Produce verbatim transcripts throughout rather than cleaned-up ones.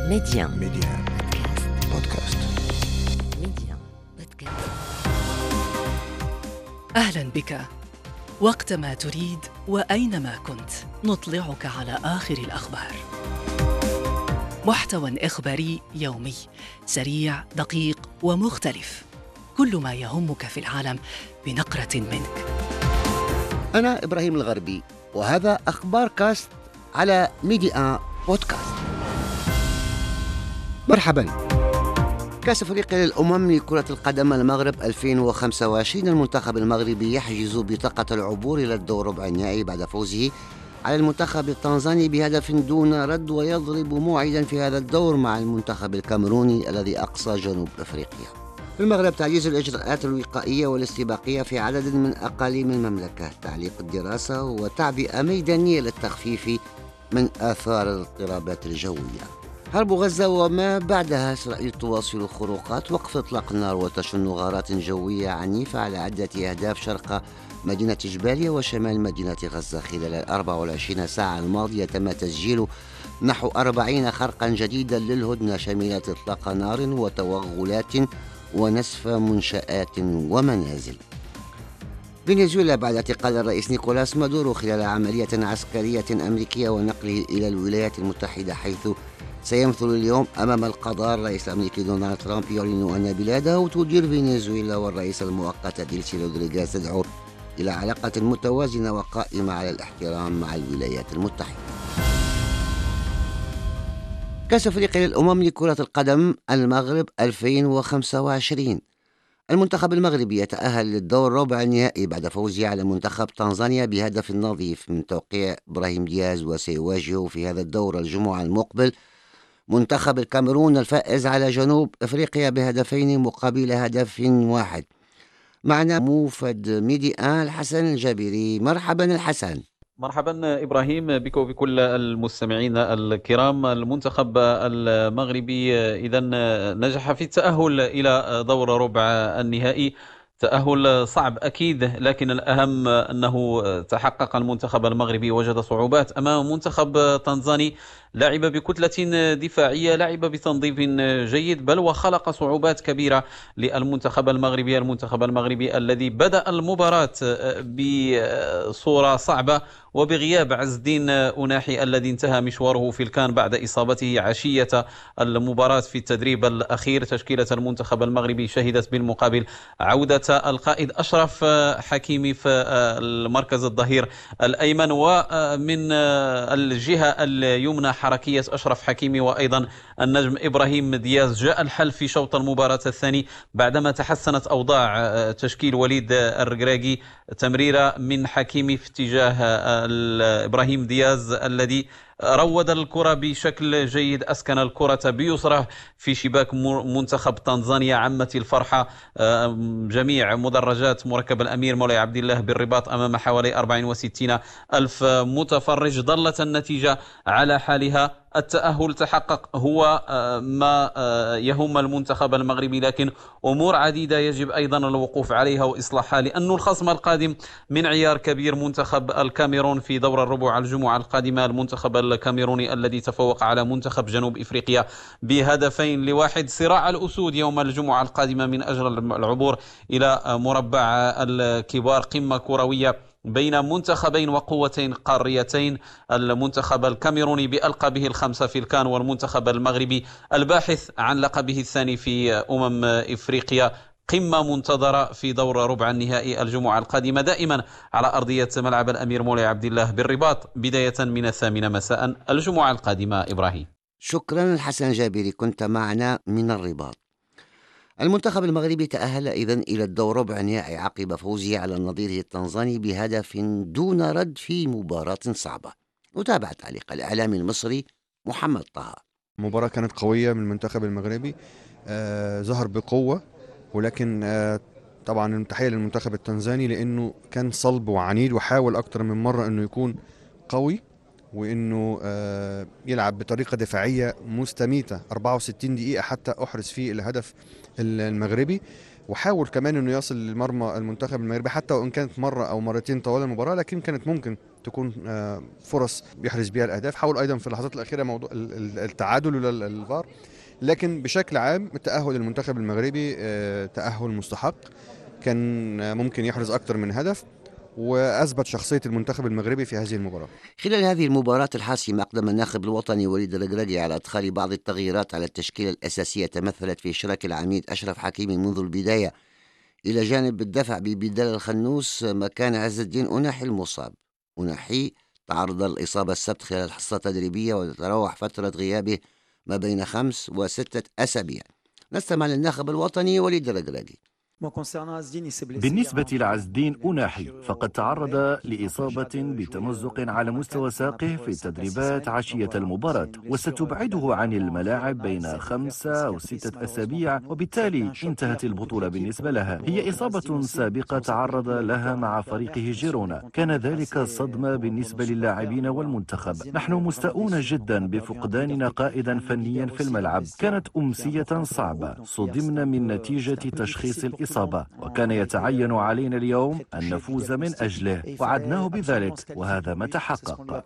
ميديان ميديان بودكاست. ميديان بودكاست. أهلاً بك. وقتما تريد وأينما كنت نطلعك على آخر الأخبار. محتوى إخباري يومي سريع دقيق ومختلف، كل ما يهمك في العالم بنقرة منك. أنا إبراهيم الغربي، وهذا أخبار كاست على ميديان بودكاست. مرحباً. كأس أفريقيا للأمم لكرة القدم المغرب ألفين وخمسة وعشرين، المنتخب المغربي يحجز بطاقة العبور إلى الدور ربع النهائي بعد فوزه على المنتخب التنزاني بهدف دون رد، ويضرب موعدا في هذا الدور مع المنتخب الكاميروني الذي أقصى جنوب أفريقيا. في المغرب تعجيز الإجراءات الوقائية والاستباقية في عدد من أقاليم المملكة، تعليق الدراسة وتعبئة ميدانية للتخفيف من آثار الاضطرابات الجوية. حرب غزة وما بعدها، إسرائيل تواصل الخروقات، وقف إطلاق النار وتشن غارات جوية عنيفة على عدة أهداف شرق مدينة جباليا وشمال مدينة غزة. خلال الأربع والعشرين ساعة الماضية تم تسجيل نحو أربعين خرقا جديدا للهدنة، شملت إطلاق نار وتوغلات ونسف منشآت ومنازل. فنزويلا بعد اعتقال الرئيس نيكولاس مادورو خلال عملية عسكرية أمريكية ونقله إلى الولايات المتحدة، حيث سيمثل اليوم أمام القضاء. الرئيس الأمريكي دونالد ترامب يعلن أن بلاده تدير فنزويلا، والرئيس المؤقت ديلسي رودريغيز تدعو إلى علاقة متوازنة وقائمة على الاحترام مع الولايات المتحدة. كأس أفريقيا للأمم لكرة القدم المغرب ألفين وخمسة وعشرين، المنتخب المغربي يتأهل للدور ربع النهائي بعد فوزه على منتخب تنزانيا بهدف نظيف من توقيع إبراهيم دياز، وسيواجه في هذا الدور الجمعة المقبل منتخب الكاميرون الفائز على جنوب أفريقيا بهدفين مقابل هدف واحد. معنا موفد ميديان الحسن الجابري. مرحبا الحسن. مرحبا إبراهيم بك وبكل المستمعين الكرام. المنتخب المغربي إذن نجح في التأهل إلى دور ربع النهائي، تأهل صعب أكيد، لكن الأهم أنه تحقق. المنتخب المغربي وجد صعوبات أمام منتخب تنزاني، لعب بكتلة دفاعية، لعب بتنظيف جيد، بل وخلق صعوبات كبيرة للمنتخب المغربي. المنتخب المغربي الذي بدأ المباراة بصورة صعبة وبغياب عز الدين أناحي الذي انتهى مشواره في الكان بعد إصابته عشية المباراة في التدريب الأخير. تشكيلة المنتخب المغربي شهدت بالمقابل عودة القائد أشرف حكيمي في المركز الظهير الأيمن، ومن الجهة اليمنى حركية أشرف حكيمي، وأيضا النجم إبراهيم دياز. جاء الحل في شوط المباراة الثاني بعدما تحسنت أوضاع تشكيل وليد الركراكي، تمريرة من حكيمي في اتجاه إبراهيم دياز الذي روض الكرة بشكل جيد، أسكن الكرة بيسره في شباك منتخب تنزانيا. عمت الفرحة جميع مدرجات مركب الأمير مولاي عبد الله بالرباط أمام حوالي أربعين وستين ألف متفرج. ظلت النتيجة على حالها، التأهل تحقق، هو ما يهم المنتخب المغربي، لكن أمور عديدة يجب أيضا الوقوف عليها وإصلاحها، لأن الخصم القادم من عيار كبير، منتخب الكاميرون في دور الربع الجمعة القادمة. المنتخب الكاميروني الذي تفوق على منتخب جنوب إفريقيا بهدفين لواحد. صراع الأسود يوم الجمعة القادمة من أجل العبور إلى مربع الكبار، قمة كروية بين منتخبين وقوتين قاريتين، المنتخب الكاميروني بألقابه الخمسة في الكان، والمنتخب المغربي الباحث عن لقبه الثاني في أمم إفريقيا. قمة منتظرة في دور ربع النهائي الجمعة القادمة، دائما على أرضية ملعب الأمير مولاي عبد الله بالرباط، بداية من الثامنة مساء الجمعة القادمة. إبراهيم، شكرا الحسن جابري، كنت معنا من الرباط. المنتخب المغربي تأهل إذن إلى الدور ربع النهائي عقب فوزه على نظيره التنزاني بهدف دون رد في مباراة صعبة. وتابع تعليق الإعلامي المصري محمد طه. المباراة كانت قوية من المنتخب المغربي، آه ظهر بقوة، ولكن آه طبعا التحية للمنتخب التنزاني لأنه كان صلب وعنيد، وحاول أكتر من مرة أنه يكون قوي وانه آه، يلعب بطريقه دفاعيه مستميته أربعة وستين دقيقه حتى احرز فيه الهدف المغربي. وحاول كمان انه يصل لمرمى المنتخب المغربي حتى وان كانت مره او مرتين طوال المباراه، لكن كانت ممكن تكون آه، فرص يحرز بها الاهداف. حاول ايضا في اللحظات الاخيره موضوع ال- ال- التعادل لولا ال- الفار. لكن بشكل عام التاهل المنتخب المغربي آه، تاهل مستحق. كان آه، ممكن يحرز اكتر من هدف، واثبت شخصيه المنتخب المغربي في هذه المباراه. خلال هذه المباراة الحاسمة أقدم الناخب الوطني وليد الركراكي على إدخال بعض التغييرات على التشكيلة الأساسية، تمثلت في إشراك العميد أشرف حكيمي منذ البداية، إلى جانب الدفع ببدال الخنوس مكان عز الدين أناحي المصاب. أناحي تعرض للإصابة السبت خلال حصة تدريبية، وتتراوح فترة غيابه ما بين خمس وستة أسابيع. نستمع للناخب الوطني وليد الركراكي. بالنسبة لعز الدين أناحي فقد تعرض لإصابة بتمزق على مستوى ساقه في التدريبات عشية المباراة، وستبعده عن الملاعب بين خمسة أو ستة أسابيع، وبالتالي انتهت البطولة بالنسبة لها. هي إصابة سابقة تعرض لها مع فريقه جيرونا، كان ذلك صدمة بالنسبة للاعبين والمنتخب. نحن مستاءون جدا بفقداننا قائدا فنيا في الملعب، كانت أمسية صعبة، صدمنا من نتيجة تشخيص الإصابة، وكان يتعين علينا اليوم أن نفوز من أجله، وعدناه بذلك وهذا ما تحقق.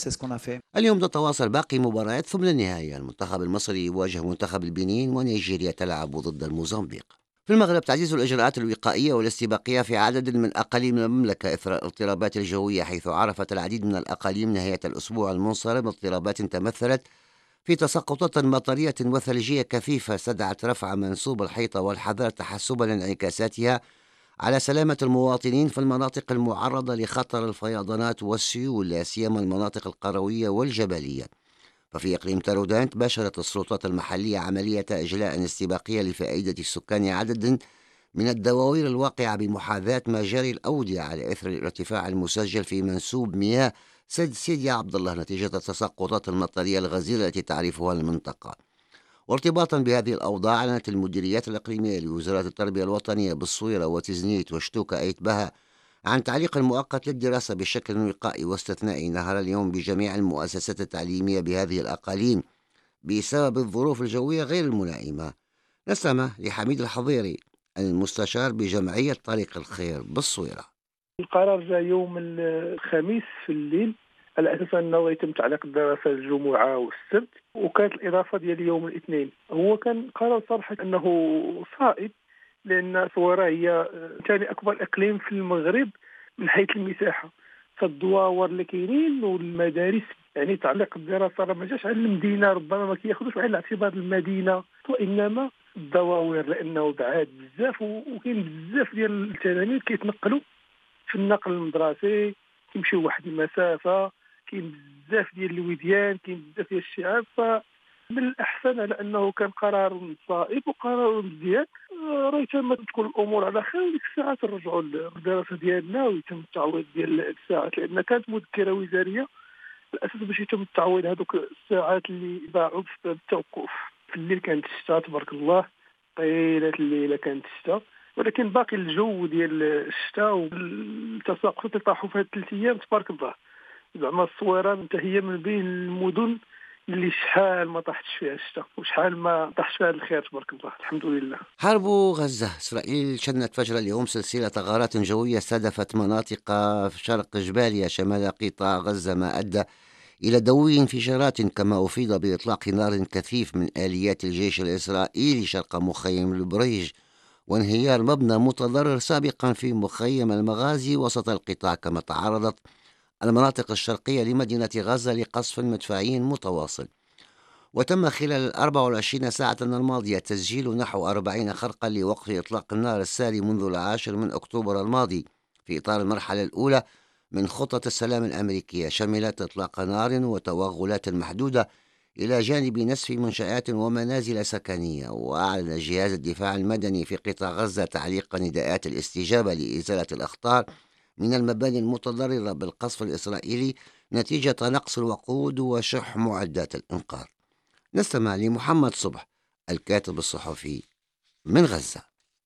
اليوم تتواصل باقي مباريات ثمن النهائي. المنتخب المصري يواجه منتخب البنين، ونيجيريا تلعب ضد الموزمبيق. في المغرب تعزيز الإجراءات الوقائية والاستباقية في عدد من أقاليم المملكة إثر الاضطرابات الجوية، حيث عرفت العديد من الأقاليم نهاية الأسبوع المنصرم اضطرابات تمثلت في تساقطات مطرية وثلجية كثيفة استدعت رفع منسوب الحيطة والحذر تحسبا لانعكاساتها على سلامة المواطنين في المناطق المعرضة لخطر الفيضانات والسيول، لا سيما المناطق القروية والجبلية. ففي إقليم تارودانت باشرت السلطات المحلية عملية إجلاء استباقية لفائدة السكان عدد من الدواوير الواقعة بمحاذاة مجاري الأودية على إثر الارتفاع المسجل في منسوب مياه سد سيدي عبد الله نتيجة التساقطات المطرية الغزيرة التي تعرفها المنطقة. وارتباطا بهذه الأوضاع، أعلنت المديريات الإقليمية لوزارة التربية الوطنية بالصويرة وتزنيت وشتوكة أيت بها عن تعليق مؤقت للدراسة بشكل وقائي واستثنائي نهار اليوم بجميع المؤسسات التعليمية بهذه الأقاليم بسبب الظروف الجوية غير الملائمة. نستمع لحميد الحضيري المستشار بجمعية طريق الخير بالصويرة. القرار جاء يوم الخميس في الليل على اساس انه يتم تعليق الدراسه الجمعه والسبت، وكانت الاضافه ديال يوم الاثنين. هو كان قرار صراحه انه صائب، لان صويرة هي ثاني اكبر اقليم في المغرب من حيث المساحه، فالدواور اللي كاينين والمدارس، يعني تعليق الدراسه راه ما جاش على المدينه، ربما ما كياخذوش على الاعتبار المدينه وانما الدواوير، لانه بعاد بزاف وكاين بزاف ديال التلاميذ كيتنقلوا في النقل المدرسي، كيمشيو واحد المسافه، كاين بزاف ديال الوديان، كاين بزاف ديال الشعاب. فمن الاحسن على انه كان قرار صائب وقرار مزيان، راه يتم تكون الامور على خير، وديك الساعات نرجعوا للدراسه ديالنا ويتم التعويض ديال الساعات، لان كانت مذكره وزاريه الاساس باش يتم التعويض هذوك الساعات اللي باعوا بسبب التوقف. في الليل كانت الشتاء تبارك الله، طيله الليله كانت الشتاء، ولكن باقي الجو ديال الشتاء والتساقطات اللي طاحوا في هاد ثلاث ايام تبارك الله. زعما الصويرة انت هي من بين المدن اللي شحال ما طاحتش فيها الشتاء وشحال ما طاحش فيها الخير تبارك الله، الحمد لله. حرب غزة. إسرائيل شنت فجر اليوم سلسلة غارات جوية استهدفت مناطق في شرق جباليا شمال قطاع غزة، ما أدى إلى دوي انفجارات، كما أفيد بإطلاق نار كثيف من آليات الجيش الإسرائيلي شرق مخيم البريج، وانهيار مبنى متضرر سابقا في مخيم المغازي وسط القطاع. كما تعرضت المناطق الشرقية لمدينة غزة لقصف مدفعي متواصل. وتم خلال الأربع والعشرين ساعة الماضية تسجيل نحو أربعين خرقا لوقف إطلاق النار الساري منذ العاشر من أكتوبر الماضي في إطار المرحلة الأولى من خطة السلام الأمريكية، شملت إطلاق نار وتوغلات محدودة إلى جانب نسف منشآت ومنازل سكنية. وأعلن جهاز الدفاع المدني في قطاع غزة تعليق نداءات الاستجابة لإزالة الأخطار من المباني المتضررة بالقصف الإسرائيلي نتيجة نقص الوقود وشح معدات الإنقاذ. نستمع لمحمد صبح الكاتب الصحفي من غزة.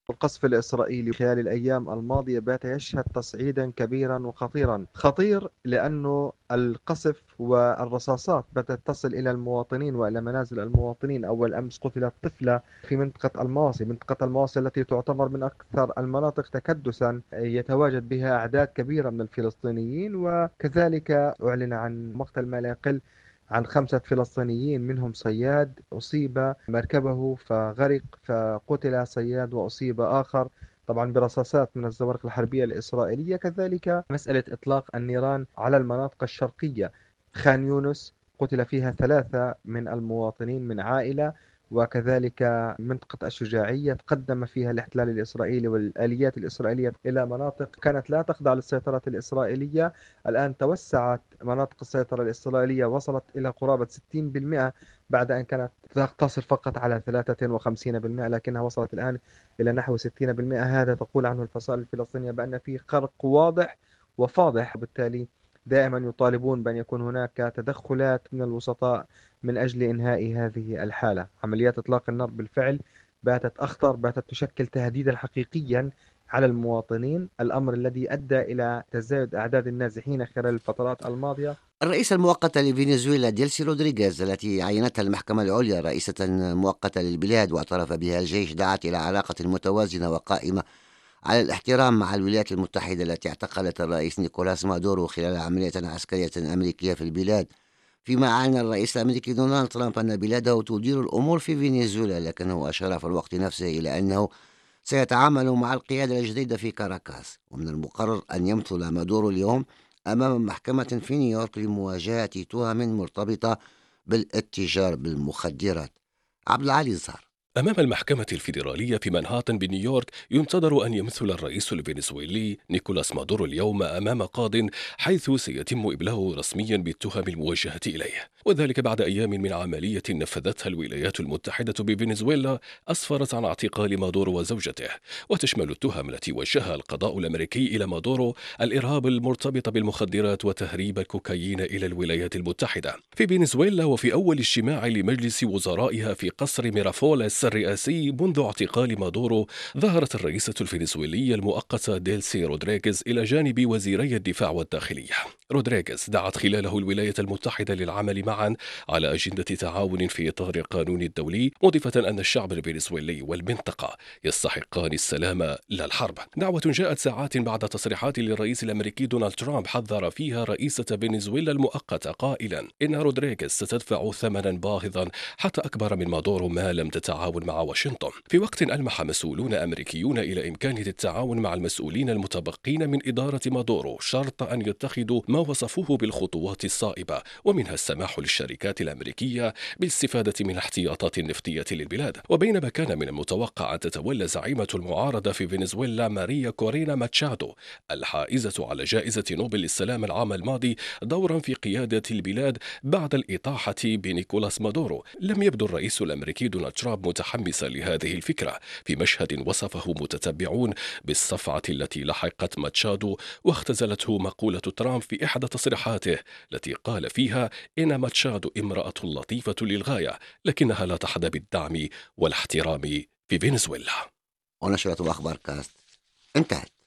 القصف الإسرائيلي خلال الأيام الماضية بات يشهد تصعيدا كبيرا وخطيرا. خطير لأنه القصف والرصاصات باتت تصل إلى المواطنين وإلى منازل المواطنين. أول أمس قتلت طفلة في منطقة المواصي، منطقة المواصي التي تعتبر من أكثر المناطق تكدسا يتواجد بها أعداد كبيرة من الفلسطينيين، وكذلك أعلن عن مقتل ما لا يقل عن خمسة فلسطينيين منهم صياد أصيب مركبه فغرق، فقتل صياد وأصيب آخر طبعا برصاصات من الزوارق الحربية الإسرائيلية. كذلك مسألة إطلاق النيران على المناطق الشرقية، خان يونس قتل فيها ثلاثة من المواطنين من عائلة، وكذلك منطقة الشجاعية تقدم فيها الاحتلال الإسرائيلي والآليات الإسرائيلية إلى مناطق كانت لا تخضع للسيطرة الإسرائيلية. الآن توسعت مناطق السيطرة الإسرائيلية، وصلت إلى قرابة ستين بالمئة بعد أن كانت تقتصر فقط على ثلاثة وخمسين بالمئة، لكنها وصلت الآن إلى نحو ستين بالمئة. هذا تقول عنه الفصائل الفلسطينية بأن في خرق واضح وفاضح، وبالتالي دائما يطالبون بأن يكون هناك تدخلات من الوسطاء من أجل إنهاء هذه الحالة. عمليات إطلاق النار بالفعل باتت أخطر، باتت تشكل تهديدا حقيقيا على المواطنين، الأمر الذي أدى إلى تزايد أعداد النازحين خلال الفترات الماضية. الرئيس المؤقتة لفنزويلا ديلسي رودريغيز التي عينتها المحكمة العليا رئيسة مؤقتة للبلاد واعترف بها الجيش دعت إلى علاقة متوازنة وقائمة على الاحترام مع الولايات المتحدة التي اعتقلت الرئيس نيكولاس مادورو خلال عملية عسكرية أمريكية في البلاد، فيما أعلن الرئيس الأمريكي دونالد ترامب أن بلاده تدير الأمور في فنزويلا، لكنه أشار في الوقت نفسه إلى أنه سيتعامل مع القيادة الجديدة في كاراكاس، ومن المقرر أن يمثل مادورو اليوم أمام محكمة في نيويورك لمواجهة تهم مرتبطة بالاتجار بالمخدرات. عبد العالي الزهر. أمام المحكمة الفيدرالية في منهاتن بنيويورك ينتظر أن يمثل الرئيس الفنزويلي نيكولاس مادورو اليوم أمام قاض، حيث سيتم إبلاغه رسميا بالتهم الموجهة إليه، وذلك بعد أيام من عملية نفذتها الولايات المتحدة بفنزويلا أسفرت عن اعتقال مادورو وزوجته، وتشمل التهم التي وجهها القضاء الأمريكي إلى مادورو الإرهاب المرتبط بالمخدرات وتهريب الكوكايين إلى الولايات المتحدة. في فنزويلا وفي أول اجتماع لمجلس وزرائها في قصر ميرافوليس الرئاسي منذ اعتقال مادورو، ظهرت الرئيسة الفنزويلية المؤقتة ديلسي رودريغيز إلى جانب وزيري الدفاع والداخلية. رودريغيز دعت خلاله الولايات المتحدة للعمل معا على أجندة تعاون في إطار القانون الدولي، مضيفة أن الشعب الفنزويلي والمنطقة يستحقان السلام لا الحرب. دعوة جاءت ساعات بعد تصريحات للرئيس الأمريكي دونالد ترامب حذر فيها رئيسة فنزويلا المؤقتة قائلا إن رودريغيز ستدفع ثمنا باهظا حتى أكبر من مادورو ما لم تتعاون مع واشنطن، في وقت ألمح مسؤولون أمريكيون إلى إمكانية التعاون مع المسؤولين المتبقين من إدارة مادورو شرط أن يتخذوا ما وصفوه بالخطوات الصائبة، ومنها السماح للشركات الأمريكية بالاستفادة من الاحتياطات النفطية للبلاد. وبينما كان من المتوقع أن تتولى زعيمة المعارضة في فنزويلا ماريا كورينا ماتشادو الحائزة على جائزة نوبل للسلام العام الماضي دورا في قيادة البلاد بعد الإطاحة بنيكولاس مادورو، لم يبدو الرئيس الأمريكي دونالد ترامب متحمسا لهذه الفكرة، في مشهد وصفه متتبعون بالصفعة التي لحقت ماتشادو، واختزلته مقولة ترامب في إحدى تصريحاته التي قال فيها إن ماتشادو امرأة لطيفة للغاية لكنها لا تحظى بالدعم والاحترام في فنزويلا. ونشرة أخبار كاست انتهت.